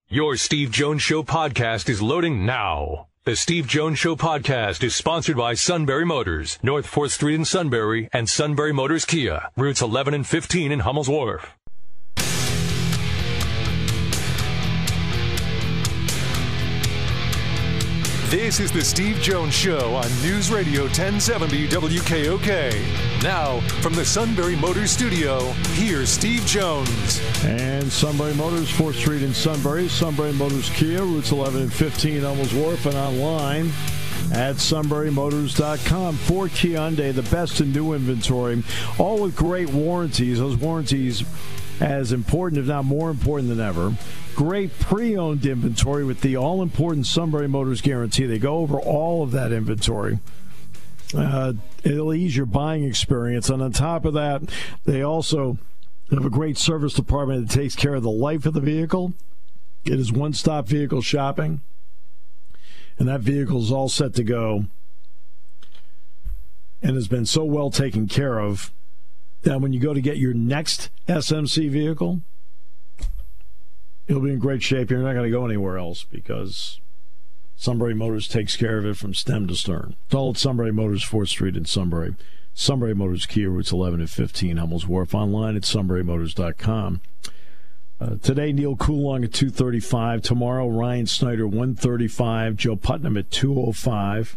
Your Steve Jones Show podcast is loading now. The Steve Jones Show podcast is sponsored by Sunbury Motors, North 4th Street in Sunbury, and Sunbury Motors Kia, routes 11 and 15 in Hummel's Wharf. This is the Steve Jones Show on News Radio 1070 WKOK. Now, from the Sunbury Motors studio, here's Steve Jones. And Sunbury Motors, 4th Street in Sunbury. Sunbury Motors Kia, routes 11 and 15, Hummel's Wharf, and online at sunburymotors.com. Ford Kia Hyundai, the best in new inventory, all with great warranties. Those warranties as important, if not more important than ever. Great pre-owned inventory with the all-important Sunbury Motors guarantee. They go over all of that inventory. It'll ease your buying experience. And on top of that, they also have a great service department that takes care of the life of the vehicle. It is one-stop vehicle shopping. And that vehicle is all set to go and has been so well taken care of that when you go to get your next SMC vehicle, you'll be in great shape. You're not going to go anywhere else because Sunbury Motors takes care of it from stem to stern. It's all at Sunbury Motors, 4th Street in Sunbury. Sunbury Motors Kia, routes 11 and 15, Hummel's Wharf. Online at sunburymotors.com. Today, Neil Coulon at 2:35. Tomorrow, Ryan Snyder, 1:35. Joe Putnam at 2:05.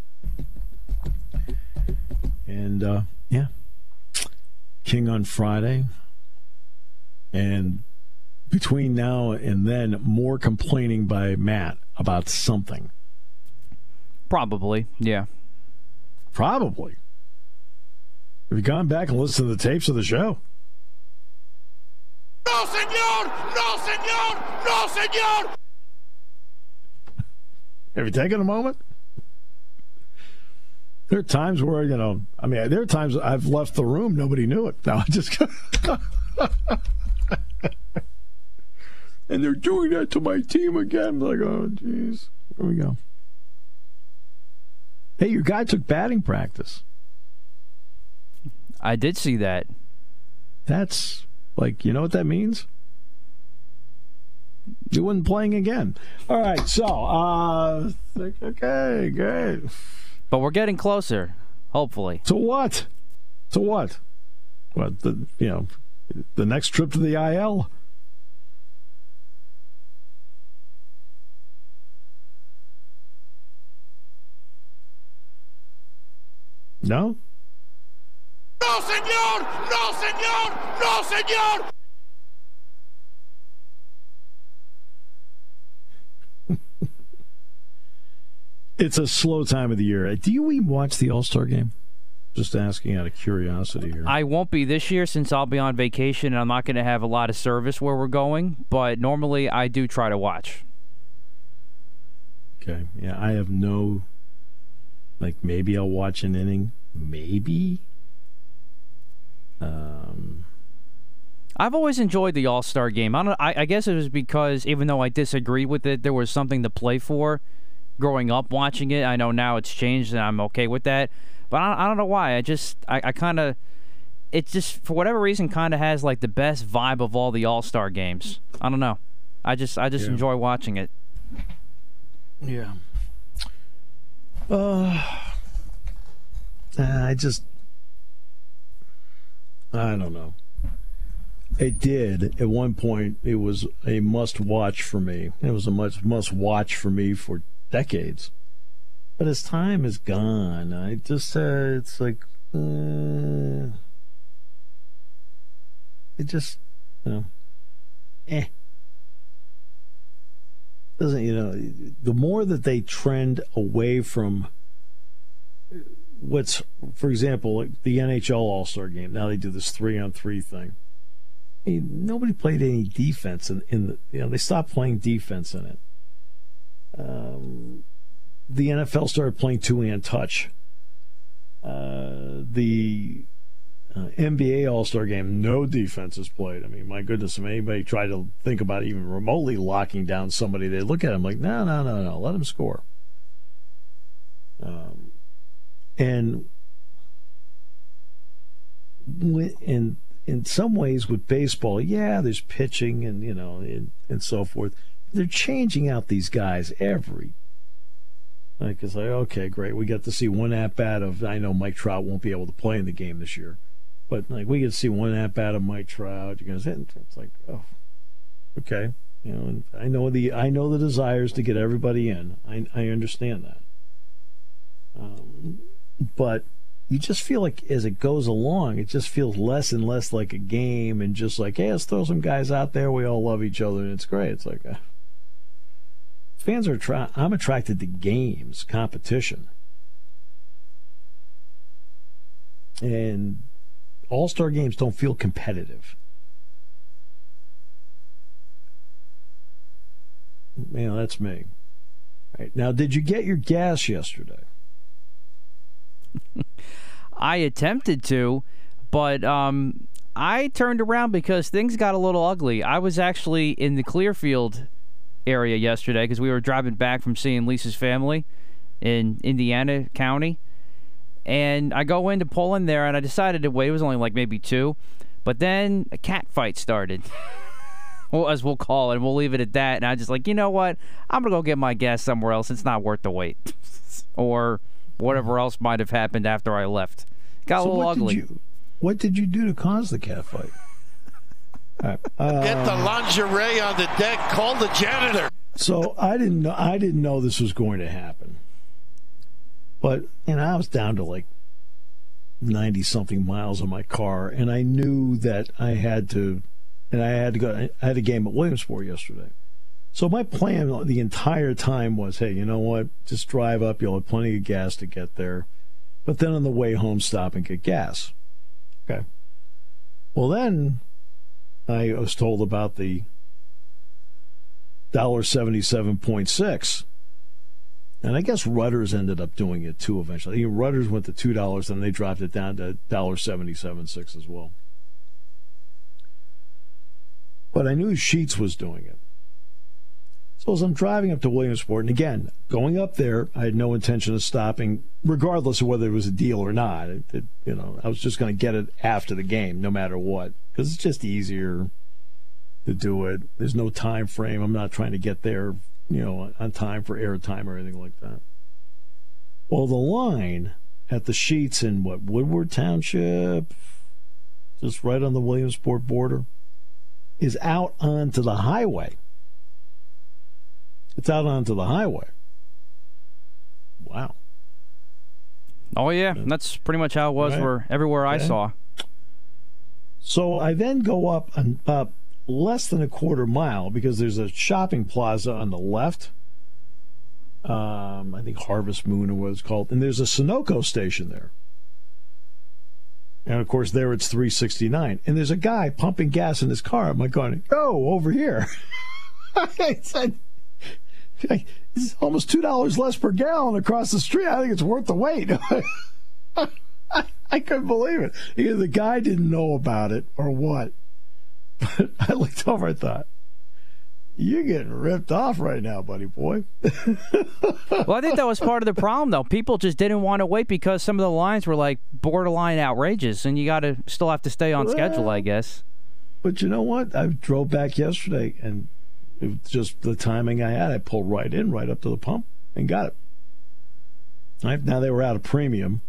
And, King on Friday. And between now and then, more complaining by Matt about something. Probably, yeah. Probably. Have you gone back and listened to the tapes of the show? No, senor! No, senor! No, senor! Have you taken a moment? There are times where, there are times I've left the room, nobody knew it. Now I just... And they're doing that to my team again. I'm like, oh, jeez. Here we go. Hey, your guy took batting practice. I did see that. That's, you know what that means? You wasn't playing again. All right, so, okay, great. But we're getting closer, hopefully. To what? To what? What, the next trip to the IL? No? No, senor! No, senor! No, senor! It's a slow time of the year. Do you even watch the All-Star game? Just asking out of curiosity here. I won't be this year since I'll be on vacation and I'm not going to have a lot of service where we're going, but normally I do try to watch. Okay. Yeah, I have no... maybe I'll watch an inning. Maybe. I've always enjoyed the All-Star game. I guess it was because, even though I disagreed with it, there was something to play for growing up watching it. I know now it's changed and I'm okay with that. But I don't know why. I kind of... It just, for whatever reason, kind of has, the best vibe of all the All-Star games. I don't know. I just enjoy watching it. Yeah. I don't know. It did. At one point, it was a must-watch for me. It was a must-watch for me for decades. But as time has gone, I just, it's like, it just, doesn't, the more that they trend away from what's, for example, the NHL All-Star Game. Now they do this 3-on-3 thing. Nobody played any defense in the, they stopped playing defense in it. The NFL started playing two-hand touch. The NBA All-Star Game, no defense is played. I mean, my goodness, if anybody tried to think about even remotely locking down somebody, they look at him like, no, let him score. And in some ways with baseball, yeah, there's pitching and and so forth. they're changing out these guys every. Like it's like, okay, great. We got to see one at bat of. I know Mike Trout won't be able to play in the game this year, but like we get to see one at bat of Mike Trout. You guys, it's like, oh, okay. You know, and I know the desires to get everybody in. I understand that. But you just feel like as it goes along, it just feels less and less like a game, and just like, hey, let's throw some guys out there. We all love each other, and it's great. It's like fans are. I'm attracted to games, competition, and all-star games don't feel competitive. You know, that's me. Right. Now, did you get your gas yesterday? I attempted to, but I turned around because things got a little ugly. I was actually in the Clearfield area yesterday because we were driving back from seeing Lisa's family in Indiana County. And I go in to pull in there, and I decided to wait. It was only like maybe 2. But then a cat fight started. Well, as we'll call it, and we'll leave it at that. And I just like, you know what? I'm going to go get my gas somewhere else. It's not worth the wait. Or whatever else might have happened after I left. Got a little ugly. What did you do to cause the cat fight? Get the lingerie on the deck. Call the janitor. So I didn't know this was going to happen. But I was down to like 90-something miles on my car, and I knew that I had to go. I had a game at Williamsport yesterday. So my plan the entire time was, hey, you know what? Just drive up. You'll have plenty of gas to get there. But then on the way home, stop and get gas. Okay. Well, then I was told about the $1.77.6. And I guess Rutter's ended up doing it, too, eventually. Rutter's went to $2, and they dropped it down to $1.77.6 as well. But I knew Sheets was doing it. So as I'm driving up to Williamsport, and again, going up there, I had no intention of stopping, regardless of whether it was a deal or not. I was just going to get it after the game, no matter what, because it's just easier to do it. There's no time frame. I'm not trying to get there, on time for airtime or anything like that. Well, the line at the Sheets in Woodward Township, just right on the Williamsport border, is out onto the highway. It's out onto the highway. Wow. Oh, yeah. That's pretty much how it was everywhere I saw. So I then go up about less than a quarter mile because there's a shopping plaza on the left. I think Harvest Moon or what it's called. And there's a Sunoco station there. And, of course, there it's $3.69. And there's a guy pumping gas in his car. I'm like going, oh, over here. I said, it's almost $2 less per gallon across the street. I think it's worth the wait. I couldn't believe it. Either the guy didn't know about it or what. But I looked over and thought, you're getting ripped off right now, buddy boy. Well, I think that was part of the problem, though. People just didn't want to wait because some of the lines were like borderline outrageous, and you still have to stay on schedule, I guess. But you know what? I drove back yesterday, and it was just the timing I had. I pulled right in, right up to the pump, and got it. Now they were out of premium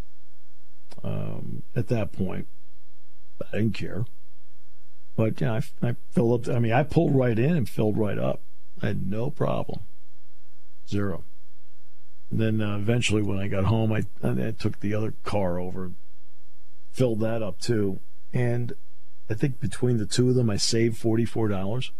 at that point. I didn't care. But I filled up. I pulled right in and filled right up. I had no problem. Zero. And then eventually, when I got home, I took the other car over, filled that up too, and I think between the two of them, I saved $44.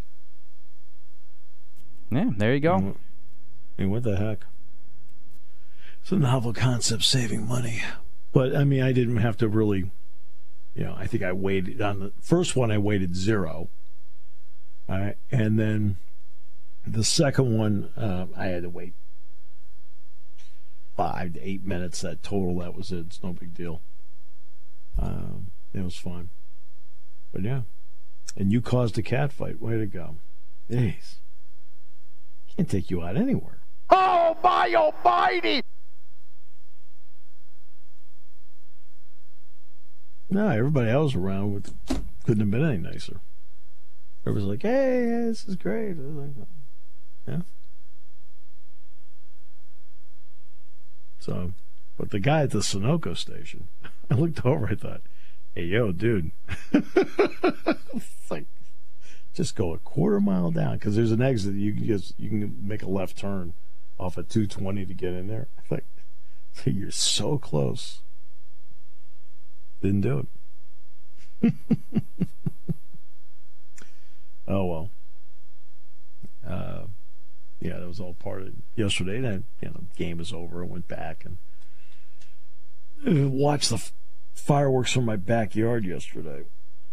Yeah, there you go. What the heck? It's a novel concept, saving money. But I didn't have to really. I think I waited on the first one. I waited 0, and then the second one I had to wait 5 to 8 minutes. That total, that was it. It's no big deal. It was fun, but yeah. And you caused a cat fight. Way to go! Jeez, can't take you out anywhere. Oh my almighty! No, everybody else around couldn't have been any nicer. Everybody's like, hey, this is great. Yeah. So, but the guy at the Sunoco station, I looked over, I thought, hey, yo, dude. It's like, just go a quarter mile down, because there's an exit. You can make a left turn off at 220 to get in there. I think you're so close. Didn't do it. Oh, well. Yeah, that was all part of it yesterday. And the game is over. I went back and watched the fireworks from my backyard yesterday.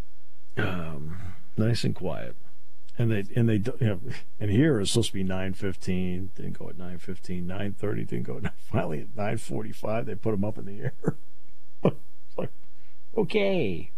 Nice and quiet. And here it's supposed to be 9:15. Didn't go at 9:15. 9:30 didn't go. Finally at 9:45 they put them up in the air. It's like, okay.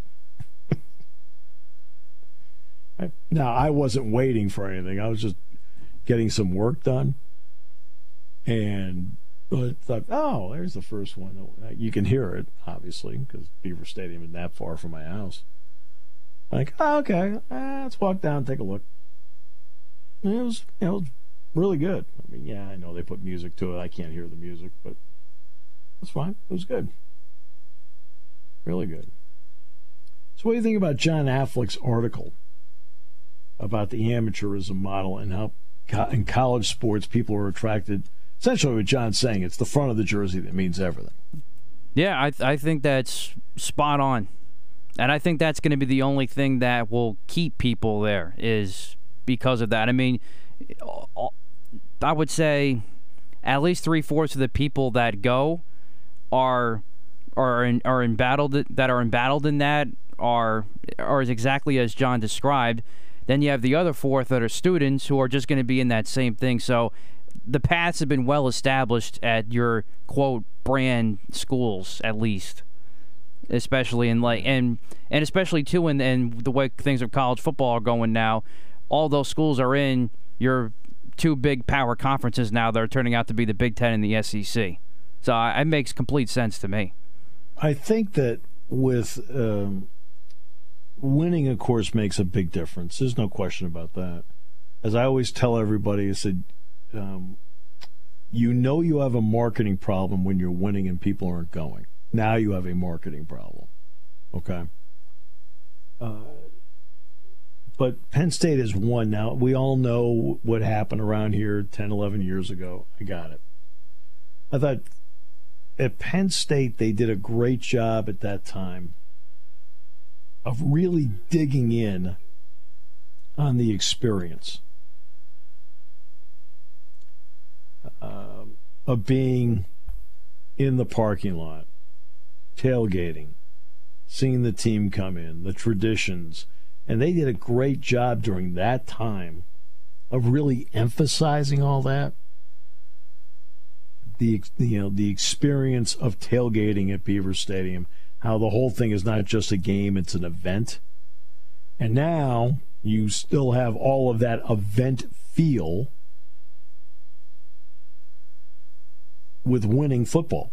Now I wasn't waiting for anything. I was just getting some work done, and I thought, oh, there's the first one. You can hear it, obviously, because Beaver Stadium isn't that far from my house. Like, oh, okay, let's walk down and take a look. And it was really good. I mean, yeah, I know they put music to it. I can't hear the music, but that's fine. It was good. Really good. So what do you think about John Affleck's article about the amateurism model and how in college sports people are attracted? Essentially what John's saying, it's the front of the jersey that means everything. Yeah, I think that's spot on. And I think that's going to be the only thing that will keep people there is because of that. I mean, I would say at least 3/4 of the people that go are embattled in that are exactly as John described. Then you have the other fourth that are students who are just going to be in that same thing. So the paths have been well established at your quote brand schools, at least, especially in and especially too in the way things of college football are going now. All those schools are in your two big power conferences now that are turning out to be the Big Ten and the SEC. So it makes complete sense to me. I think that with winning, of course, makes a big difference. There's no question about that. As I always tell everybody, I said, you have a marketing problem when you're winning and people aren't going. Now you have a marketing problem. Okay? But Penn State has won now. We all know what happened around here 10, 11 years ago. I got it. I thought at Penn State they did a great job at that time of really digging in on the experience of being in the parking lot, tailgating, seeing the team come in, the traditions. And they did a great job during that time of really emphasizing all that. The experience of tailgating at Beaver Stadium, how the whole thing is not just a game, it's an event. And now you still have all of that event feel with winning football,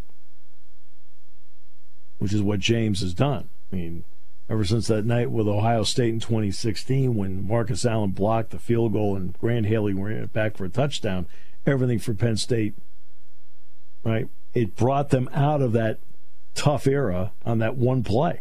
which is what James has done. I mean, ever since that night with Ohio State in 2016 when Marcus Allen blocked the field goal and Grant Haley ran it back for a touchdown, everything for Penn State, right? It brought them out of that tough era on that one play.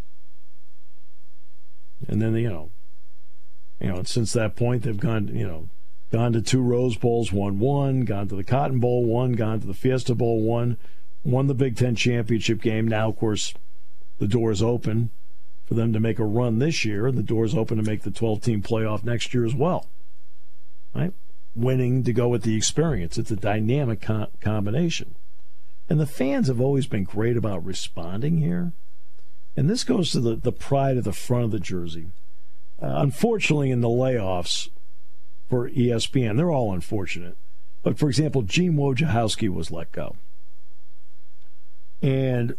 And then, and since that point, they've gone to 2 Rose Bowls, won 1, gone to the Cotton Bowl, 1, gone to the Fiesta Bowl, 1, won the Big Ten championship game. Now, of course, the door is open for them to make a run this year, and the door is open to make the 12-team playoff next year as well. Right? Winning to go with the experience. It's a dynamic combination. And the fans have always been great about responding here. And this goes to the pride of the front of the jersey. Unfortunately, in the layoffs for ESPN, they're all unfortunate. But, for example, Gene Wojciechowski was let go. And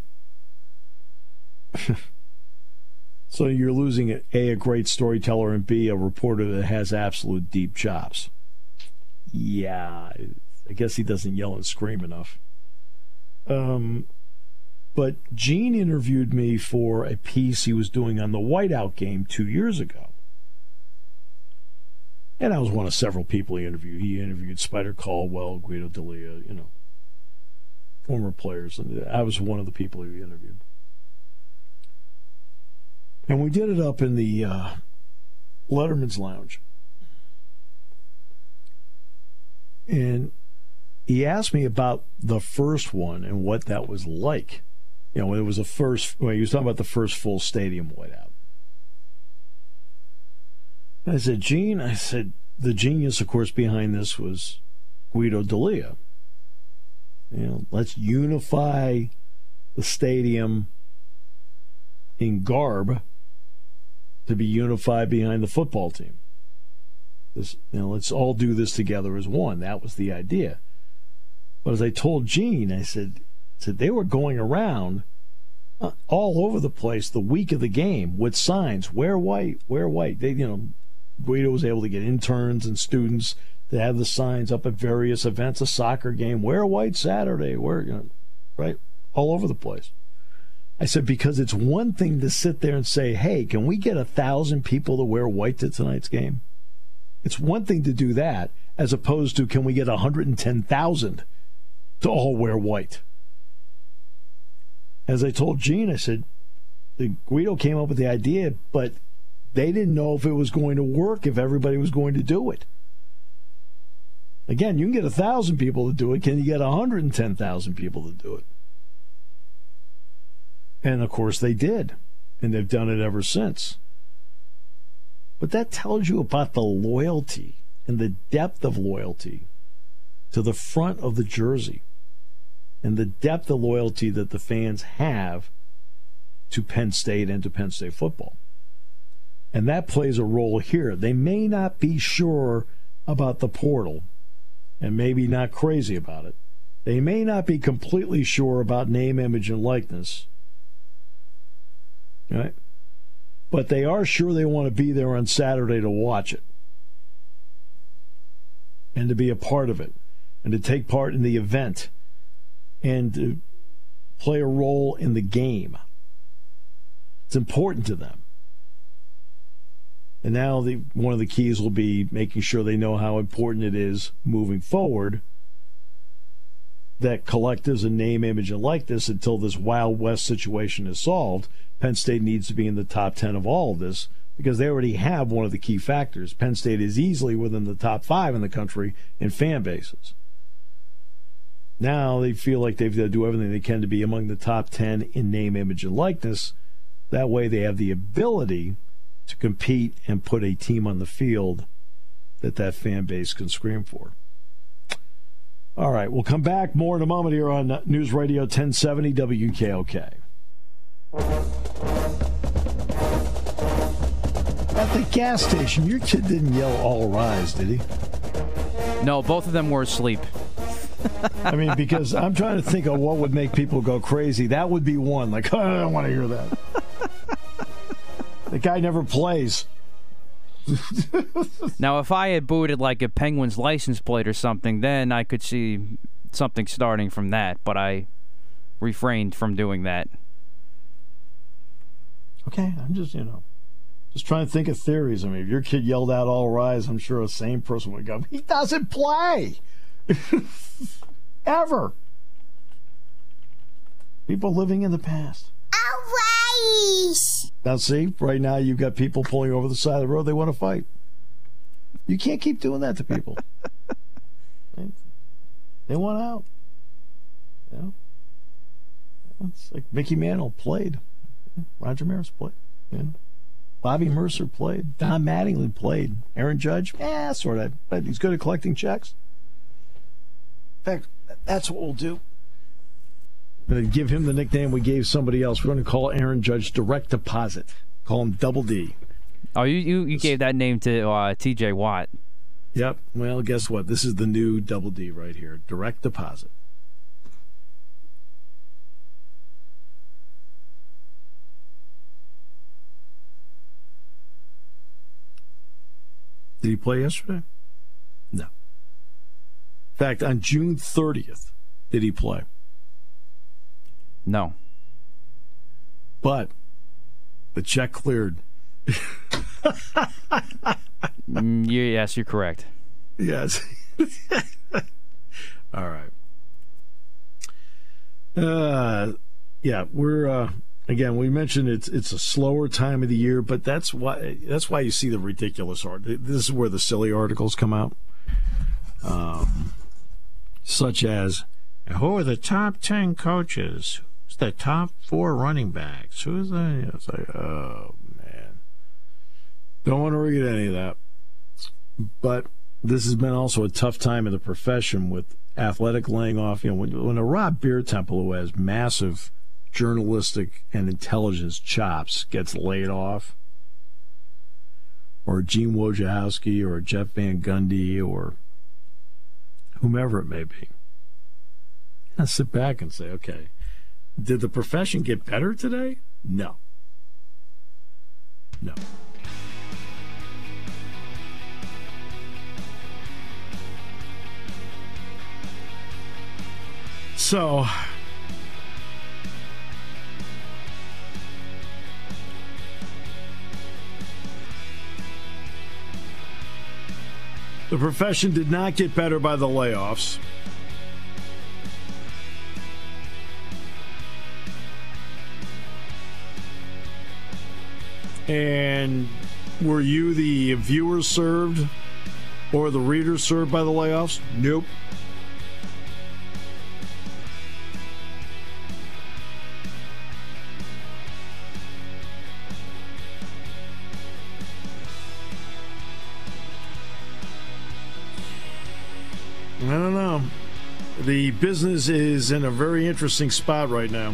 so you're losing, A, a great storyteller, and B, a reporter that has absolute deep chops. Yeah, I guess he doesn't yell and scream enough. But Gene interviewed me for a piece he was doing on the whiteout game 2 years ago. And I was one of several people he interviewed. He interviewed Spider Caldwell, Guido D'Elia, former players. And I was one of the people he interviewed. And we did it up in the Letterman's Lounge. And he asked me about the first one and what that was like. It was he was talking about the first full stadium whiteout. I said, Gene, the genius, of course, behind this was Guido D'Elia. Let's unify the stadium in garb to be unified behind the football team. Let's all do this together as one. That was the idea. But as I told Gene, I said they were going around all over the place the week of the game with signs, wear white, wear white. Guido was able to get interns and students to have the signs up at various events, a soccer game, wear white Saturday, right, all over the place. I said, because it's one thing to sit there and say, hey, can we get 1,000 people to wear white to tonight's game? It's one thing to do that, as opposed to, can we get 110,000 to all wear white? As I told Gene, I said, Guido came up with the idea, but they didn't know if it was going to work, if everybody was going to do it. Again, you can get 1,000 people to do it. Can you get 110,000 people to do it? And, of course, they did. And they've done it ever since. But that tells you about the loyalty and the depth of loyalty to the front of the jersey and the depth of loyalty that the fans have to Penn State and to Penn State football. And that plays a role here. They may not be sure about the portal and maybe not crazy about it. They may not be completely sure about name, image, and likeness. Right? But they are sure they want to be there on Saturday to watch it and to be a part of it and to take part in the event and to play a role in the game. It's important to them. And now one of the keys will be making sure they know how important it is moving forward that collectives and name, image, and likeness, until this Wild West situation is solved, Penn State needs to be in the top 10 of all of this, because they already have one of the key factors. Penn State is easily within the top 5 in the country in fan bases. Now they feel like they've got to do everything they can to be among the top 10 in name, image, and likeness. That way they have the ability to compete and put a team on the field that fan base can scream for. All right, we'll come back more in a moment here on News Radio 1070 WKOK. At the gas station, your kid didn't yell, all rise, did he? No, both of them were asleep. I mean, because I'm trying to think of what would make people go crazy. That would be one. Like, oh, I don't want to hear that. The guy never plays. Now, if I had booted like a Penguins license plate or something, then I could see something starting from that. But I refrained from doing that. Okay, I'm just trying to think of theories. I mean, if your kid yelled out all rise, I'm sure a sane person would go, he doesn't play. Ever. People living in the past. All rise. Now, see, right now you've got people pulling over the side of the road. They want to fight. You can't keep doing that to people. They want out. It's like Mickey Mantle played. Roger Maris played. Bobby Mercer played. Don Mattingly played. Aaron Judge, sort of. But he's good at collecting checks. In fact, that's what we'll do. I'm going to give him the nickname we gave somebody else. We're going to call Aaron Judge Direct Deposit. Call him Double D. Oh, you gave that name to T.J. Watt. Yep. Well, guess what? This is the new Double D right here. Direct Deposit. Did he play yesterday? No. In fact, on June 30th, did he play? No. But the check cleared. Yes, you're correct. Yes. All right. We're again. We mentioned it's a slower time of the year, but that's why you see the ridiculous art. This is where the silly articles come out, such as, "Who are the top 10 coaches? Who's the top 4 running backs? Who's the?" It's like, oh man, don't want to read any of that. But this has been also a tough time in the profession with Athletic laying off. You know, when a Rob Beertemple, who has massive journalistic and intelligence chops, gets laid off, or Gene Wojciechowski or Jeff Van Gundy or whomever it may be, I sit back and say, okay, did the profession get better today? No. So, the profession did not get better by the layoffs. And were you the viewers served or the readers served by the layoffs? Nope. I don't know. The business is in a very interesting spot right now.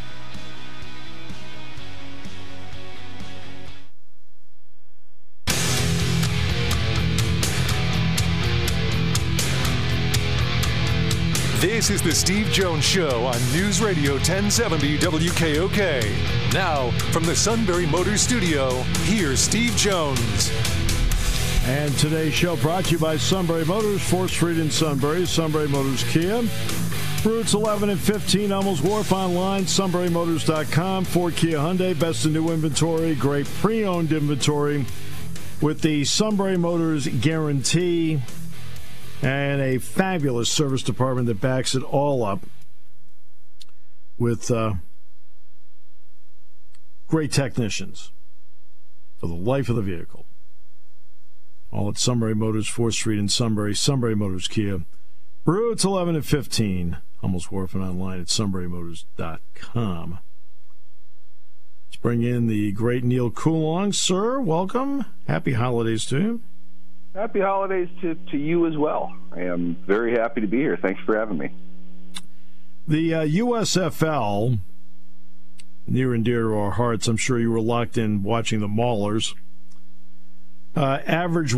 This is the Steve Jones Show on News Radio 1070 WKOK. Now, from the Sunbury Motors Studio, here's Steve Jones. And today's show brought to you by Sunbury Motors, 4th Street in Sunbury, Sunbury Motors Kia. Routes 11 and 15, Hummels Wharf, online, sunburymotors.com. Ford, Kia, Hyundai, best in new inventory, great pre-owned inventory with the Sunbury Motors guarantee and a fabulous service department that backs it all up with great technicians for the life of the vehicle. All at Sunbury Motors, 4th Street in Sunbury, Sunbury Motors Kia. Routes 11 and 15, Hummels Wharf, and online at sunburymotors.com. Let's bring in the great Neil Coulong. Sir, welcome. Happy holidays to you. Happy holidays to you as well. I am very happy to be here. Thanks for having me. The USFL, near and dear to our hearts, I'm sure you were locked in watching the Maulers, averaged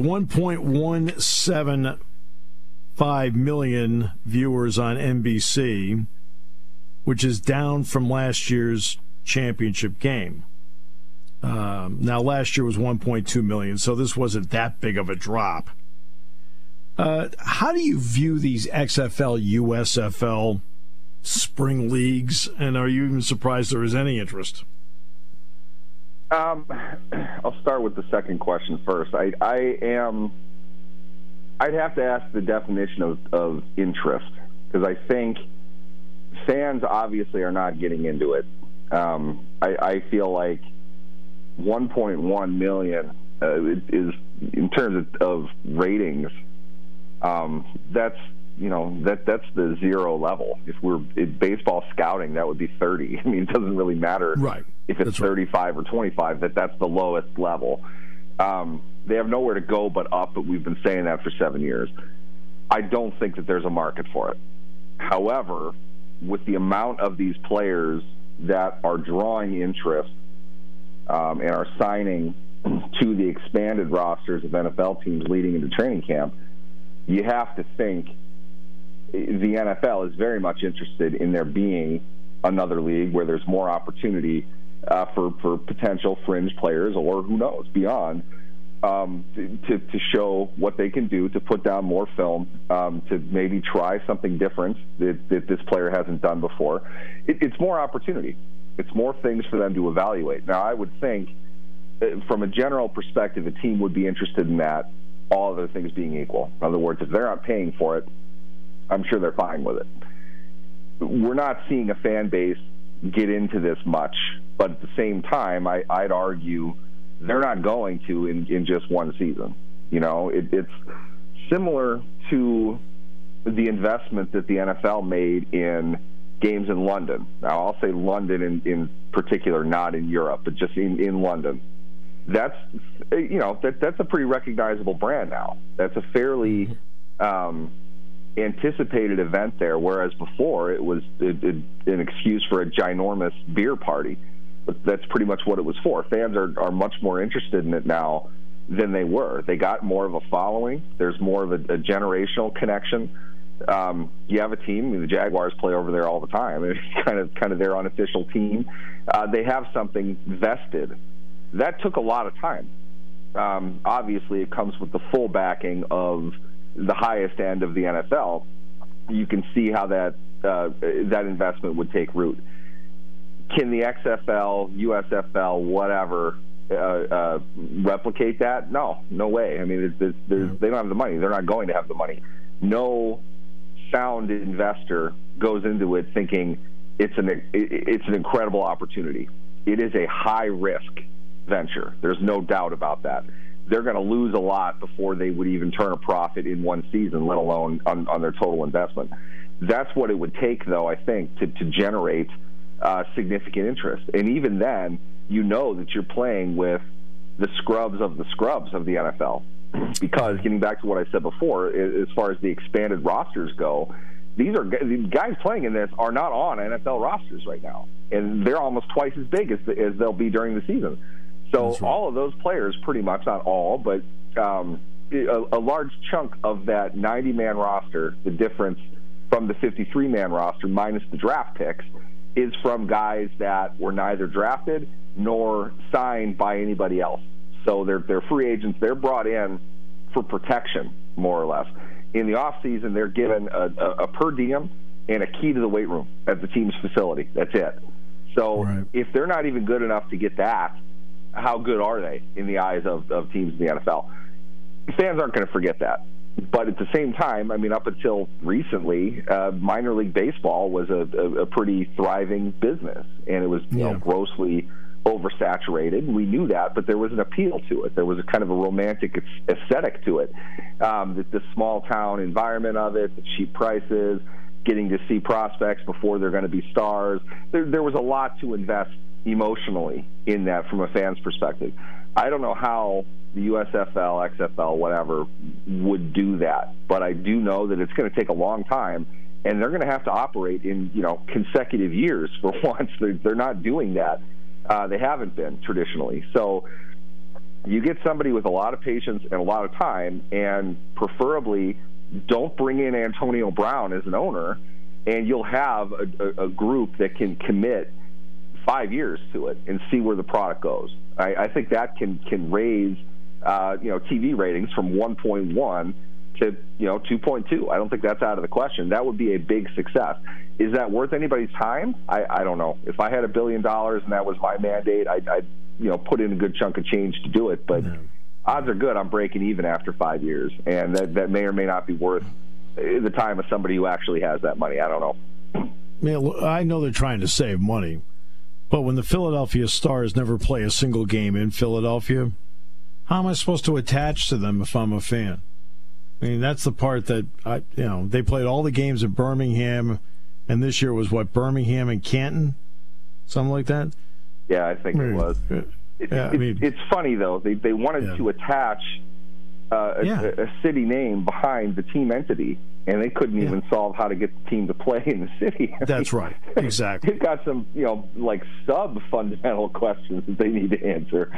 1.175 million viewers on NBC, which is down from last year's championship game. Now, last year was 1.2 million, so this wasn't that big of a drop. How do you view these XFL, USFL spring leagues, and are you even surprised there is any interest? I'll start with the second question first. I'd have to ask the definition of interest, because I think fans obviously are not getting into it. I feel like 1.1 million is, in terms of ratings, that's the zero level. If we're in baseball scouting, that would be 30. I mean, it doesn't really matter if it's 35 or 25. That's the lowest level. They have nowhere to go but up, but we've been saying that for 7 years. I don't think that there's a market for it. However, with the amount of these players that are drawing interest and are signing to the expanded rosters of NFL teams leading into training camp, you have to think the NFL is very much interested in there being another league where there's more opportunity for potential fringe players, or who knows, beyond, to show what they can do, to put down more film, to maybe try something different that this player hasn't done before. It's more opportunity. It's more things for them to evaluate. Now, I would think from a general perspective, a team would be interested in that, all other things being equal. In other words, if they're not paying for it, I'm sure they're fine with it. We're not seeing a fan base get into this much, but at the same time, I'd argue they're not going to in just one season. You know, it's similar to the investment that the NFL made in games in London. Now, I'll say London in particular, not in Europe, but just in London. That's that's a pretty recognizable brand now. That's a fairly anticipated event there, whereas before it was an excuse for a ginormous beer party. But that's pretty much what it was for. Fans are much more interested in it now than they were. They got more of a following. There's more of a generational connection. You have a team. I mean, the Jaguars play over there all the time. It's kind of their unofficial team. They have something vested. That took a lot of time. Obviously, it comes with the full backing of the highest end of the NFL. You can see how that investment would take root. Can the XFL, USFL, whatever, replicate that? No way. I mean, they don't have the money. They're not going to have the money. No sound investor goes into it thinking it's an incredible opportunity. It is a high-risk venture. There's no doubt about that. They're going to lose a lot before they would even turn a profit in one season, let alone on their total investment. That's what it would take, though, I think, to generate significant interest. And even then, you know that you're playing with the scrubs of the NFL. Because getting back to what I said before, as far as the expanded rosters go, these guys playing in this are not on NFL rosters right now, and they're almost twice as big as they'll be during the season. So all of those players, pretty much, not all, but a large chunk of that 90-man roster, the difference from the 53-man roster minus the draft picks, is from guys that were neither drafted nor signed by anybody else. So they're free agents. They're brought in for protection, more or less. In the offseason, they're given a per diem and a key to the weight room at the team's facility. That's it. So if they're not even good enough to get that, how good are they in the eyes of teams in the NFL? Fans aren't going to forget that. But at the same time, I mean, up until recently, minor league baseball was a pretty thriving business, and it was grossly oversaturated. We knew that, but there was an appeal to it. There was a kind of a romantic aesthetic to it. The small town environment of it, the cheap prices, getting to see prospects before they're going to be stars. There was a lot to invest emotionally in that from a fan's perspective. I don't know how the USFL, XFL, whatever, would do that, but I do know that it's going to take a long time, and they're going to have to operate in consecutive years for once. They're not doing that. They haven't been traditionally. So you get somebody with a lot of patience and a lot of time, and preferably don't bring in Antonio Brown as an owner, and you'll have a group that can commit 5 years to it and see where the product goes. I think that can raise TV ratings from 1.1 to 2.2. I don't think that's out of the question. That would be a big success. Is that worth anybody's time? I don't know. If I had $1 billion and that was my mandate, I'd put in a good chunk of change to do it. But odds are good I'm breaking even after 5 years, and that may or may not be worth the time of somebody who actually has that money. I don't know. I know they're trying to save money, but when the Philadelphia Stars never play a single game in Philadelphia, how am I supposed to attach to them if I'm a fan? I mean, that's the part that they played all the games at Birmingham, and this year was Birmingham and Canton, something like that. Yeah, I think it was. It's funny though. They wanted to attach a city name behind the team entity, and they couldn't even solve how to get the team to play in the city. That's right. Exactly. They've got some sub-fundamental questions that they need to answer.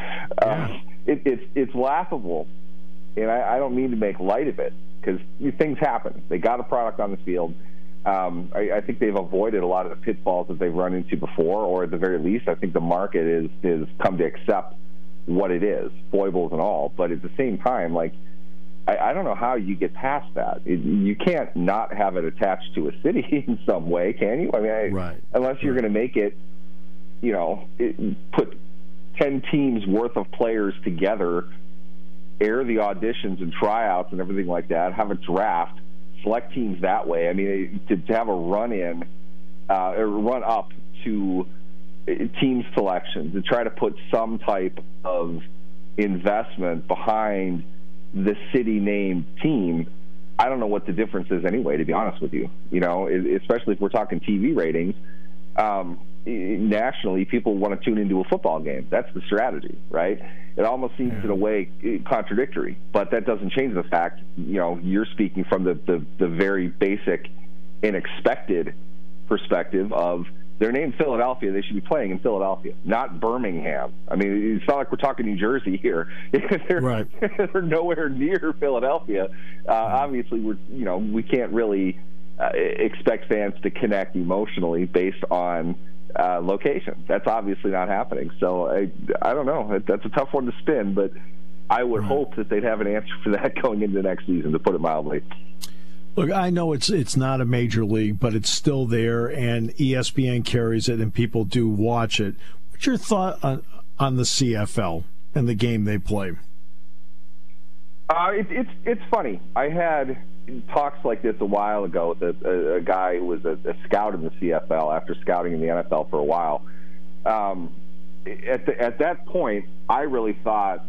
It's laughable. And I don't mean to make light of it, because things happen. They got a product on the field. I think they've avoided a lot of the pitfalls that they've run into before, or at the very least, I think the market is come to accept what it is, foibles and all. But at the same time, I don't know how you get past that. You can't not have it attached to a city in some way, can you? I mean, unless you're going to make it, put 10 teams worth of players together, air the auditions and tryouts and everything like that, have a draft, select teams that way. I mean, to have a run up to team selection, to try to put some type of investment behind the city-named team, I don't know what the difference is anyway, to be honest with you. You know, especially if we're talking TV ratings. Nationally, people want to tune into a football game. That's the strategy, right? It almost seems in a way contradictory, but that doesn't change the fact, you know, you're speaking from the very basic and expected perspective of they're named Philadelphia, they should be playing in Philadelphia, not Birmingham. I mean, it's not like we're talking New Jersey here. They're nowhere near Philadelphia. Obviously, we can't really expect fans to connect emotionally based on location. That's obviously not happening. So I don't know. That's a tough one to spin, but I would hope that they'd have an answer for that going into next season, to put it mildly. Look, I know it's not a major league, but it's still there, and ESPN carries it, and people do watch it. What's your thought on the CFL and the game they play? It's funny. I had talks like this a while ago with a guy who was a scout in the CFL after scouting in the NFL for a while. At that point, I really thought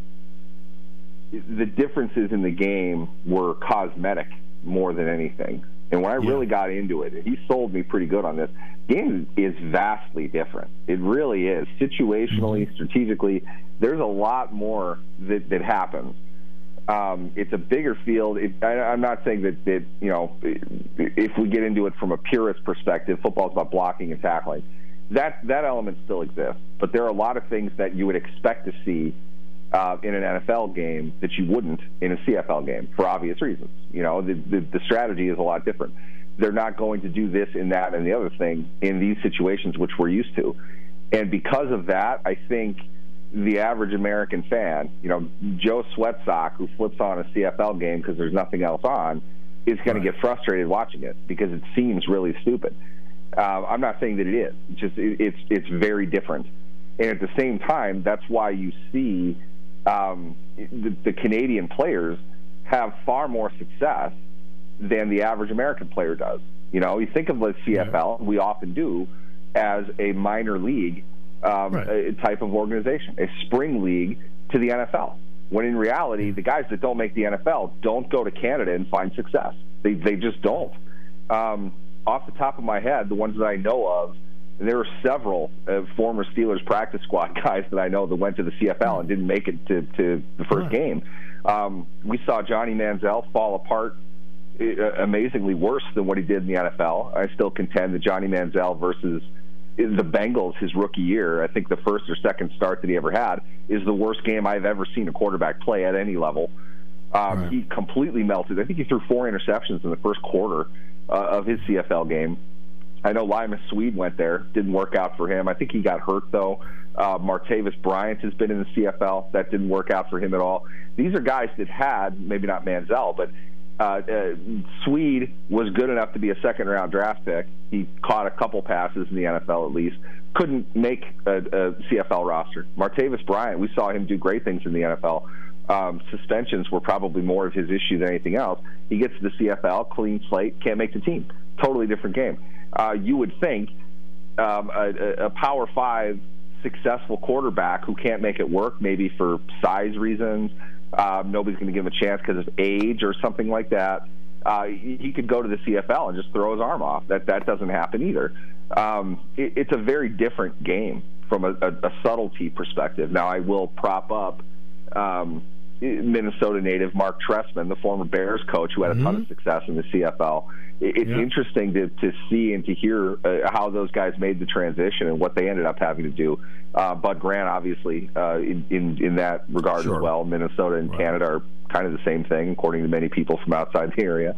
the differences in the game were cosmetic more than anything. And when I really got into it, and he sold me pretty good on this, game is vastly different. It really is. Situationally, strategically, there's a lot more that happens. It's a bigger field. I'm not saying that you know, if we get into it from a purist perspective, football is about blocking and tackling. That element still exists. But there are a lot of things that you would expect to see in an NFL game that you wouldn't in a CFL game for obvious reasons. You know, the strategy is a lot different. They're not going to do this and that and the other thing in these situations, which we're used to. And because of that, I think the average American fan, you know, Joe Sweatsock, who flips on a CFL game because there's nothing else on, is going to get frustrated watching it because it seems really stupid. I'm not saying that it is. It's very different. And at the same time, that's why you see the Canadian players have far more success than the average American player does. You know, you think of the CFL, we often do, as a minor league type of organization, a spring league to the NFL. When in reality, the guys that don't make the NFL don't go to Canada and find success. They just don't. Off the top of my head, the ones that I know of, and there are several former Steelers practice squad guys that I know that went to the CFL and didn't make it to the first game. We saw Johnny Manziel fall apart amazingly worse than what he did in the NFL. I still contend that Johnny Manziel versus the Bengals, his rookie year, I think the first or second start that he ever had, is the worst game I've ever seen a quarterback play at any level. He completely melted. I think he threw 4 interceptions in the first quarter of his CFL game. I know Limas Swede went there. Didn't work out for him. I think he got hurt, though. Martavis Bryant has been in the CFL. That didn't work out for him at all. These are guys that had, maybe not Manziel, but Swede was good enough to be a second-round draft pick. He caught a couple passes in the NFL at least. Couldn't make a CFL roster. Martavis Bryant, we saw him do great things in the NFL. Suspensions were probably more of his issue than anything else. He gets to the CFL, clean slate, can't make the team. Totally different game. You would think a Power 5 successful quarterback who can't make it work, maybe for size reasons, nobody's going to give him a chance because of age or something like that, he could go to the CFL and just throw his arm off. That doesn't happen either. It's a very different game from a subtlety perspective. Now, I will prop up Minnesota native Mark Trestman, the former Bears coach who had a ton of success in the CFL. It's interesting to see and to hear how those guys made the transition and what they ended up having to do. Bud Grant, obviously, in that regard as well. Minnesota and Canada are kind of the same thing, according to many people from outside the area.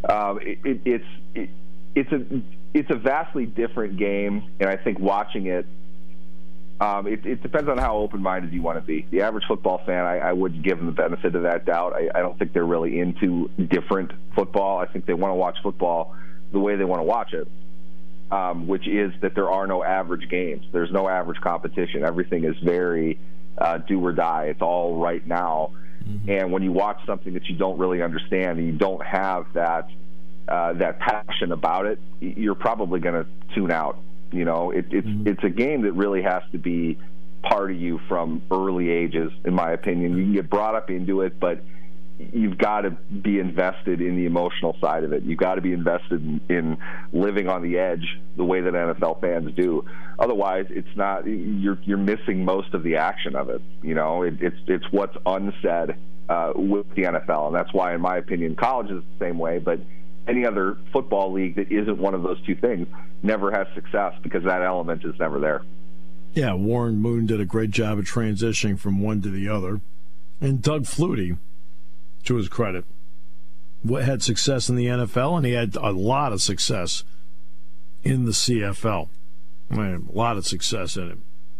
It's a vastly different game, and I think watching it, it depends on how open-minded you want to be. The average football fan, I wouldn't give them the benefit of that doubt. I don't think they're really into different football. I think they want to watch football the way they want to watch it, which is that there are no average games. There's no average competition. Everything is very do or die. It's all right now. Mm-hmm. And when you watch something that you don't really understand and you don't have that passion about it, you're probably going to tune out. It's a game that really has to be part of you from early ages, in my opinion. You can get brought up into it, but you've got to be invested in the emotional side of it. You've got to be invested in living on the edge the way that NFL fans do. Otherwise, it's not. You're missing most of the action of it. It's what's unsaid with the NFL, and that's why, in my opinion, college is the same way. But any other football league that isn't one of those two things never has success because that element is never there. Yeah, Warren Moon did a great job of transitioning from one to the other, and Doug Flutie, to his credit, had success in the NFL, and he had a lot of success in the CFL. A lot of success in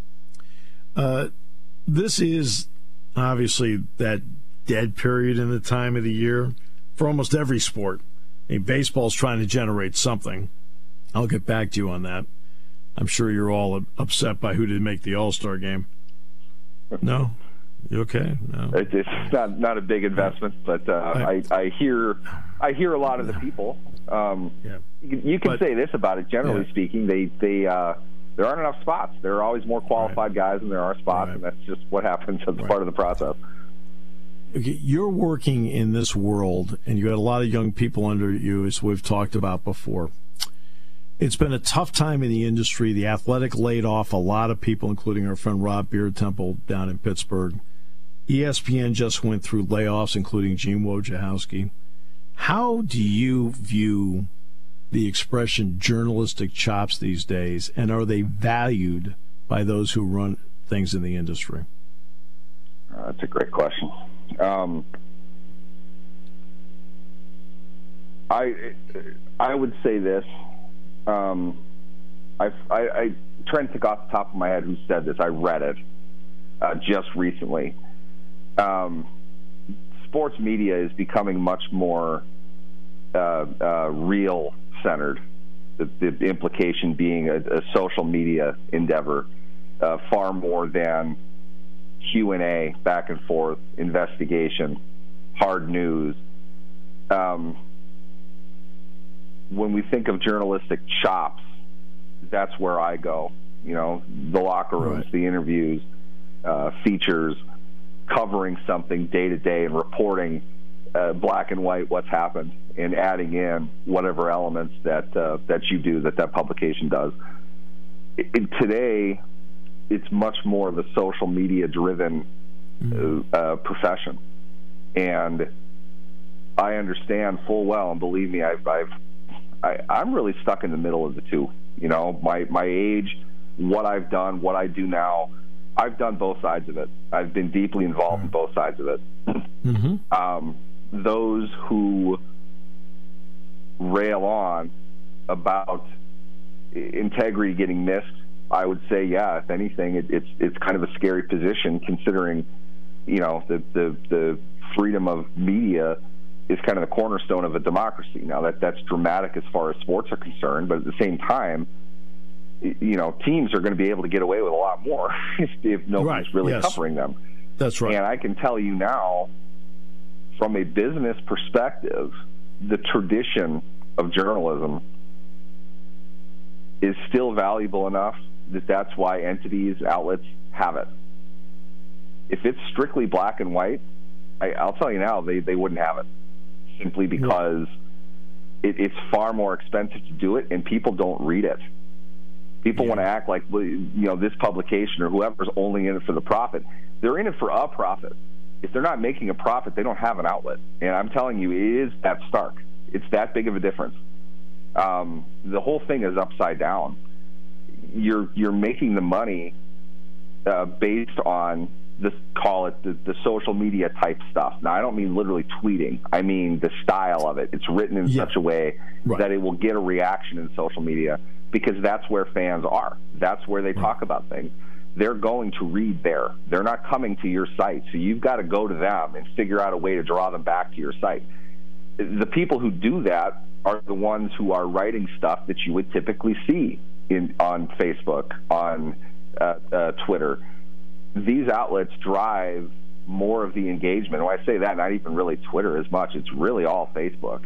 it. This is obviously that dead period in the time of the year for almost every sport. Baseball's trying to generate something. I'll get back to you on that. I'm sure you're all upset by who didn't make the All-Star game. No? You okay? No. It's not a big investment, but I hear a lot of the people. You can say this about it. Generally speaking, there aren't enough spots. There are always more qualified guys than there are spots, and that's just what happens as part of the process. Okay, you're working in this world, and you had a lot of young people under you, as we've talked about before. It's been a tough time in the industry. The Athletic laid off a lot of people, including our friend Rob Beard-Temple down in Pittsburgh. ESPN just went through layoffs, including Gene Wojciechowski. How do you view the expression journalistic chops these days, and are they valued by those who run things in the industry? That's a great question. I would say this. I trying to think off the top of my head who said this. I read it just recently. Sports media is becoming much more real-centered, the implication being a social media endeavor, far more than Q&A, back and forth, investigation, hard news. When we think of journalistic chops, that's where I go. The locker rooms, the interviews, features, covering something day to day and reporting black and white what's happened and adding in whatever elements that you do, that publication does. Today, it's much more of a social media driven profession, and I understand full well, and believe me, I'm really stuck in the middle of the two. My age, what I've done, what I do now, I've done both sides of it. I've been deeply involved in both sides of it. Mm-hmm. Those who rail on about integrity getting missed, I would say, if anything, it's kind of a scary position, considering, the freedom of media is kind of the cornerstone of a democracy. Now, that's dramatic as far as sports are concerned, but at the same time, teams are going to be able to get away with a lot more if nobody's really covering them. That's right. And I can tell you now, from a business perspective, the tradition of journalism is still valuable enough that's why entities, outlets have it. If it's strictly black and white, I'll tell you now, they wouldn't have it, simply because it's far more expensive to do it, and people don't read it. People want to act like, this publication or whoever's only in it for the profit. They're in it for a profit. If they're not making a profit, they don't have an outlet. And I'm telling you, it is that stark. It's that big of a difference. The whole thing is upside down. You're making the money based on call it the social media type stuff. Now, I don't mean literally tweeting. I mean the style of it. It's written in such a way that it will get a reaction in social media, because that's where fans are. That's where they talk about things. They're going to read there. They're not coming to your site, so you've got to go to them and figure out a way to draw them back to your site. The people who do that are the ones who are writing stuff that you would typically see on Facebook, on Twitter. these outlets drive more of the engagement. When I say that, not even really Twitter as much. It's really all Facebook.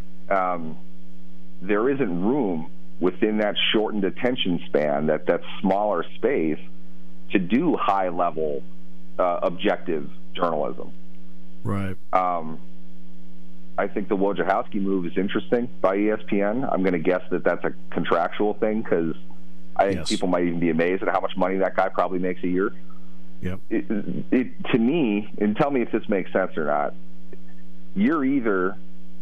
There isn't room within that shortened attention span, that smaller space, to do high-level, objective journalism. Right. I think the Wojciechowski move is interesting by ESPN. I'm going to guess that that's a contractual thing, because I think people might even be amazed at how much money that guy probably makes a year. Yep. To me, and tell me if this makes sense or not, you're either,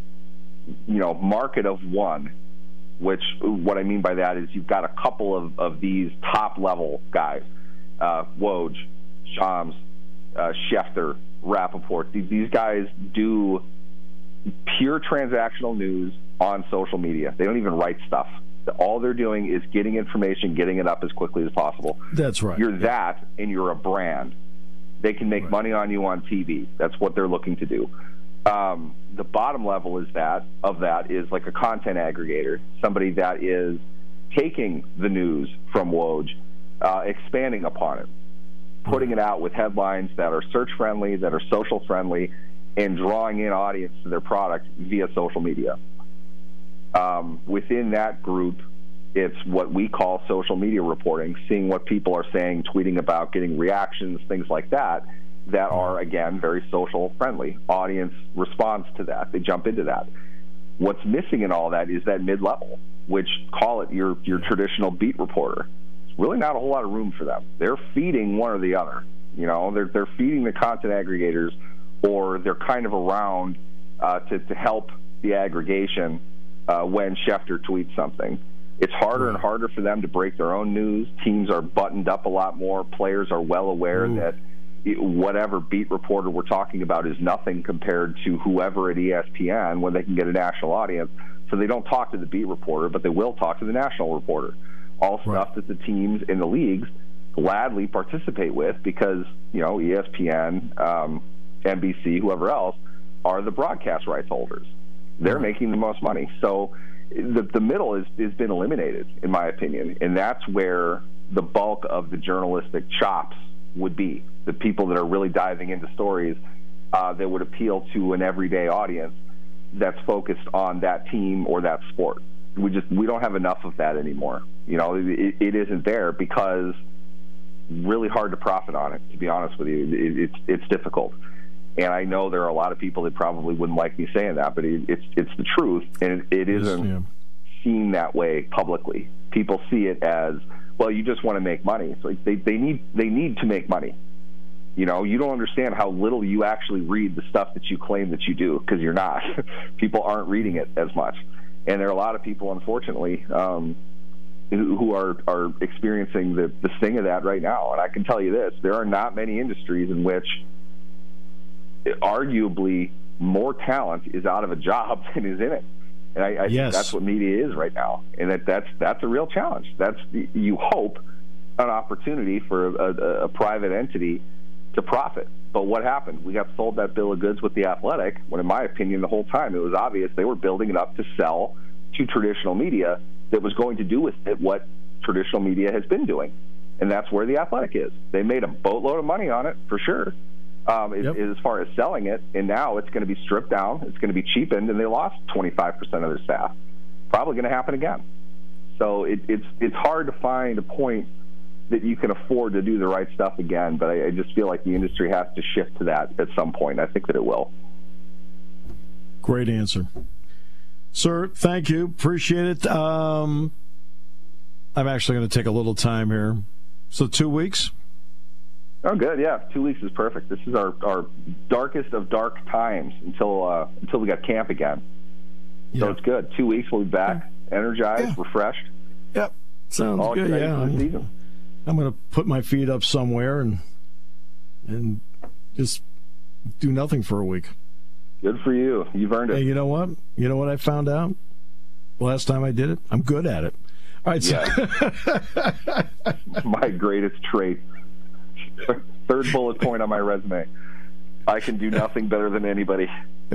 market of one, which what I mean by that is you've got a couple of these top-level guys, Woj, Shams, Schefter, Rappaport. These guys do pure transactional news on social media. They don't even write stuff. All they're doing is getting information, getting it up as quickly as possible. That's right. You're that, and you're a brand. They can make money on you on TV. That's what they're looking to do. The bottom level is that like a content aggregator, somebody that is taking the news from Woj, expanding upon it, putting it out with headlines that are search-friendly, that are social-friendly, and drawing in audience to their product via social media. Within that group, it's what we call social media reporting, seeing what people are saying, tweeting about, getting reactions, things like that are, again, very social-friendly. Audience responds to that. They jump into that. What's missing in all that is that mid-level, which, call it your traditional beat reporter. There's really not a whole lot of room for them. They're feeding one or the other. They're feeding the content aggregators, or they're kind of around to help the aggregation when Schefter tweets something. It's harder and harder for them to break their own news. Teams are buttoned up a lot more. Players are well aware that whatever beat reporter we're talking about is nothing compared to whoever at ESPN when they can get a national audience. So they don't talk to the beat reporter, but they will talk to the national reporter. All stuff that the teams in the leagues gladly participate with because, ESPN, NBC, whoever else, are the broadcast rights holders. They're making the most money. So the middle has been eliminated, in my opinion, and that's where the bulk of the journalistic chops would be. The people that are really diving into stories that would appeal to an everyday audience that's focused on that team or that sport. We don't have enough of that anymore. It isn't there because really hard to profit on it, to be honest with you. It's difficult. And I know there are a lot of people that probably wouldn't like me saying that, but it's the truth, and it isn't seen that way publicly. People see it as, well, you just want to make money. It's like they need to make money. You don't understand how little you actually read the stuff that you claim that you do, because you're not. People aren't reading it as much, and there are a lot of people, unfortunately, who are experiencing the sting of that right now. And I can tell you this: there are not many industries in which arguably more talent is out of a job than is in it, and I think that's what media is right now, and that's a real challenge. You hope an opportunity for a private entity to profit, but what happened? We got sold that bill of goods with The Athletic, when in my opinion the whole time it was obvious they were building it up to sell to traditional media that was going to do with it what traditional media has been doing, and that's where The Athletic is. They made a boatload of money on it for sure. As far as selling it, and now it's going to be stripped down, it's going to be cheapened, and they lost 25% of their staff. Probably going to happen again. So it's hard to find a point that you can afford to do the right stuff again, but I just feel like the industry has to shift to that at some point. I think that it will. Great answer. Sir, thank you. Appreciate it. I'm actually going to take a little time here. So 2 weeks? Oh, good. Yeah, 2 weeks is perfect. This is our darkest of dark times until we got camp again. So it's good. 2 weeks, we'll be back, energized, refreshed. Yep, sounds all good. Yeah, I'm going to put my feet up somewhere and just do nothing for a week. Good for you. You've earned it. Hey, you know what? You know what I found out last time I did it? I'm good at it. All right. So my greatest trait. Third bullet point on my resume. I can do nothing better than anybody.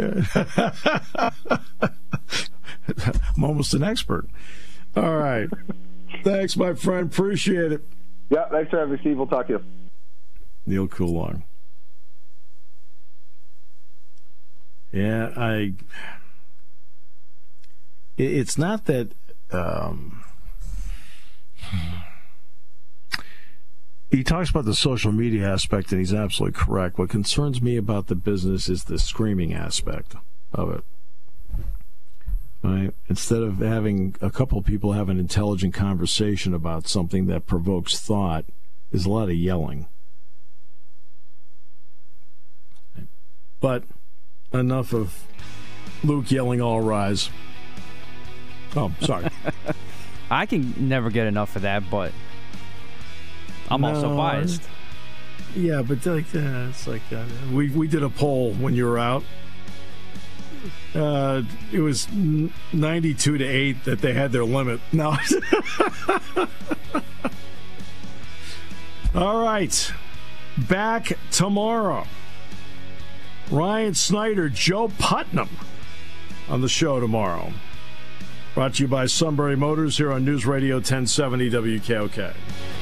I'm almost an expert. All right. Thanks, my friend. Appreciate it. Yeah, thanks for having me, Steve. We'll talk to you. Neil Coulon. Yeah, it's not that he talks about the social media aspect, and he's absolutely correct. What concerns me about the business is the screaming aspect of it. Right? Instead of having a couple of people have an intelligent conversation about something that provokes thought, there's a lot of yelling. But enough of Luke yelling, "All rise." Oh, sorry. I can never get enough of that, but I'm also biased. Yeah, but it's like we did a poll when you were out. It was 92-8 that they had their limit. No. All right. Back tomorrow. Ryan Snyder, Joe Putnam on the show tomorrow. Brought to you by Sunbury Motors here on News Radio 1070 WKOK.